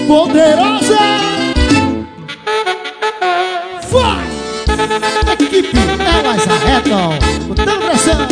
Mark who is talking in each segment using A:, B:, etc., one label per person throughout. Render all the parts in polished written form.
A: poderosa. Vai! Equipe Elas Arretam, botando pressão.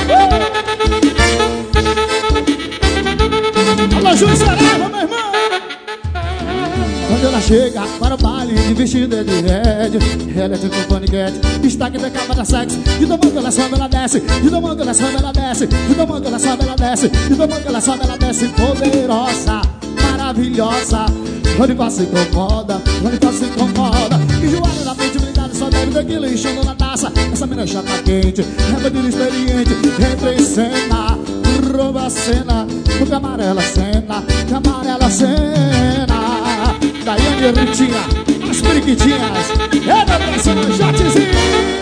A: Alô, Júlio Saraiva, meu irmão. Quando ela chega para o baile de vestido de red, ela é tipo paniquete, destaque da capa da sexo. De domão que ela sobe, ela desce. De domão que ela sobe, ela desce. De domão que ela sobe, ela desce. De domão que ela sobe, ela desce. Poderosa, maravilhosa. Onde passa incomoda, onde passa incomoda. Enjoada da mente blindada, só deve daquilo enchendo na taça. Essa menina chata quente, é bandido experiente. Entra em cena, rouba a cena. No camarela cena, camarela cena. Daiane e Ritinha, as periquitinhas. É da pressão, jatezinho.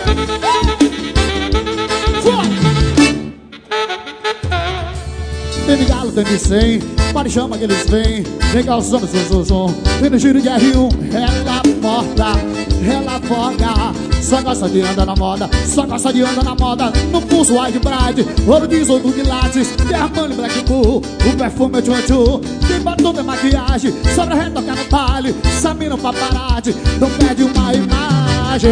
A: Tem de galo, tem de 100, pare chama que eles vêm. Vem calçando seu som, vem no giro de R1. Ela porta, ela foga. Só gosta de andar na moda, só gosta de andar na moda. No pulso White Bride, ouro de isoto de látis. Tem Armani Black Bull, o perfume é tchu-tchu. Tem batom, tem maquiagem, sobra retocar no baile. Samina paparazzi, não perde uma imagem.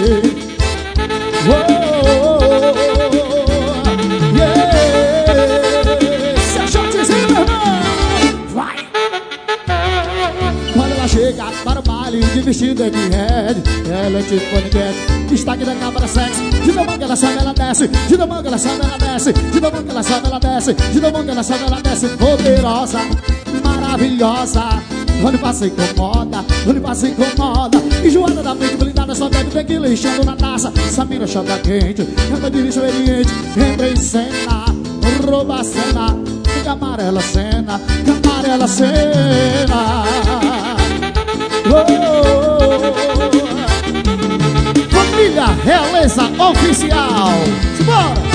A: Chega para o baile de vestido de red, ela é tipo paniquete, destaque da capa da sexo. De domão que ela sobe, ela desce. De domão que ela sobe, ela desce. De domão que ela sobe, ela desce. De domão que ela sobe, ela desce. Poderosa, maravilhosa. Onde passa incomoda, onde passa incomoda. Enjoada da mente blindada, só bebe tequila enchendo na taça. Essa mina chata quente, é bandido experiente. Entra em cena, rouba a cena. Camarela cena, camarela cena. Família Realeza Oficial. Simbora!